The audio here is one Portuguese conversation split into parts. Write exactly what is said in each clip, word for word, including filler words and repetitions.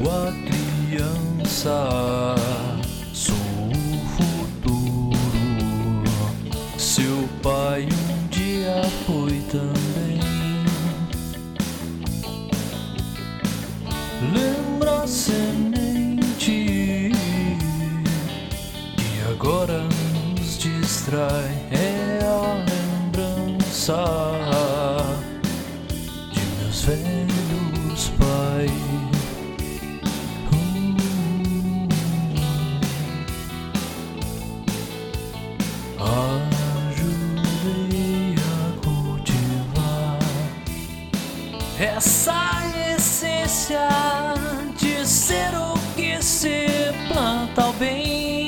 sua criança, sou o futuro. Seu pai um dia foi também. Lembra a semente que agora nos distrai, é a lembrança de meus velhos pais. Hum. Ajudei a cultivar essa essência de ser o que se planta ao bem.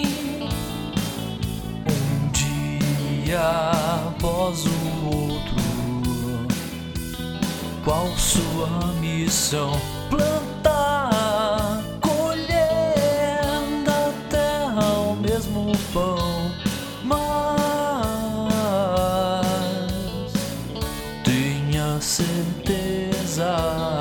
Um dia após o outro, qual sua missão? Plantar, colher da terra o mesmo pão. Mas tenha certeza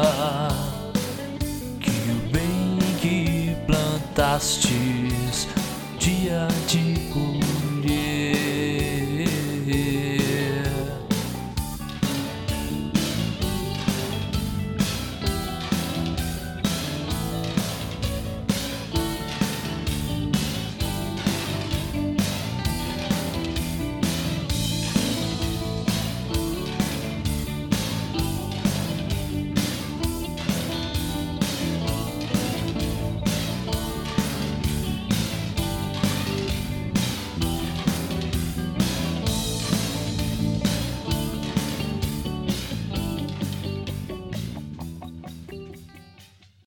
que o bem que plantastes dia de